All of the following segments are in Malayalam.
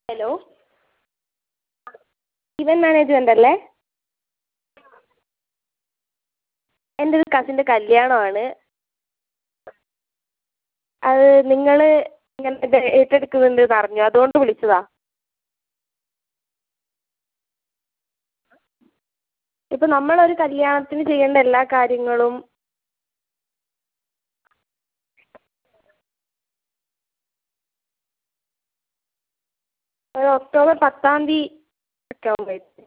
ഹലോ, ഇവന്റ് മാനേജ്മെന്റ് അല്ലേ? എൻ്റെ ഒരു കസിൻ്റെ കല്യാണമാണ്. അത് നിങ്ങൾ ഇങ്ങനെ ഏറ്റെടുക്കുന്നുണ്ടെന്ന് അറിഞ്ഞു, അതുകൊണ്ട് വിളിച്ചതാണ്. ഇപ്പം നമ്മളൊരു കല്യാണത്തിന് ചെയ്യേണ്ട എല്ലാ കാര്യങ്ങളും ഒരു ഒക്ടോബർ 10-ാം തീയതി ഒക്കെ ആകുമ്പോഴേക്കും.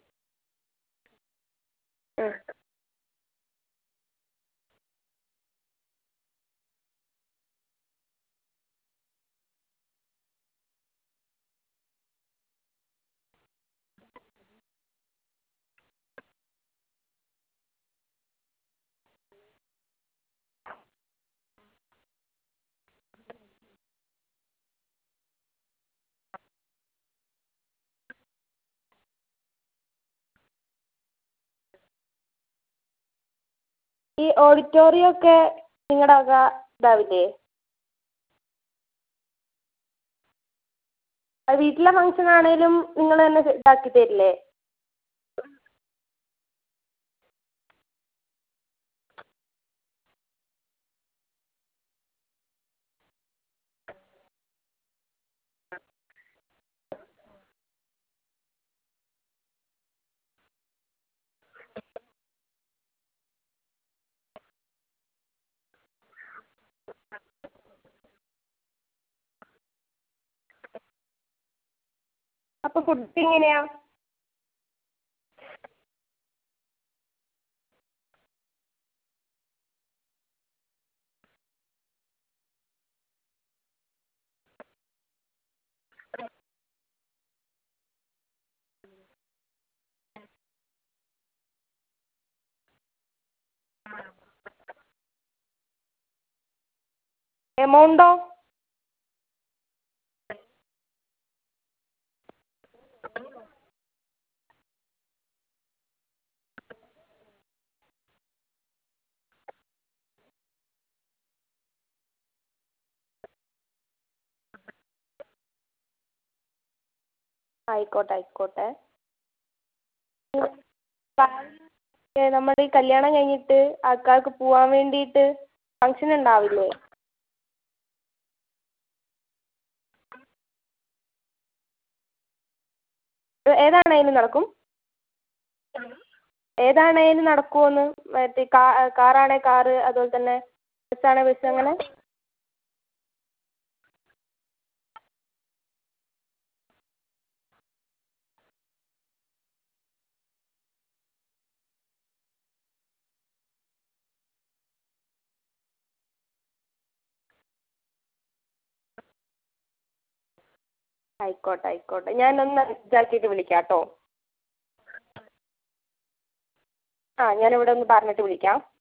ഈ ഓഡിറ്റോറിയം ഒക്കെ നിങ്ങളുടെ വക ഇതാവില്ലേ? അത് വീട്ടിലെ ഫംഗ്ഷൻ ആണെങ്കിലും നിങ്ങൾ തന്നെ ഇതാക്കി തരില്ലേ? അപ്പോൾ ഫുഡ് എങ്ങനെയാണ്? എമൗണ്ടോ? ആയിക്കോട്ടെ ആയിക്കോട്ടെ. നമ്മുടെ ഈ കല്യാണം കഴിഞ്ഞിട്ട് ആൾക്കാർക്ക് പോവാൻ വേണ്ടിയിട്ട് ഫംഗ്ഷൻ ഉണ്ടാവില്ലേ? ഏതാണേലും നടക്കും? ഏതാണേലും നടക്കുമോന്ന്? മറ്റേ കാറാണെങ്കിൽ കാറ്, അതുപോലെ തന്നെ ബസ്സാണെങ്കിൽ ബസ്, അങ്ങനെ? ആയിക്കോട്ടെ ആയിക്കോട്ടെ, ഞാനൊന്ന് ഇതാക്കിയിട്ട് വിളിക്കാം കേട്ടോ. ആ, ഞാനിവിടെ ഒന്ന് പറഞ്ഞിട്ട് വിളിക്കാം.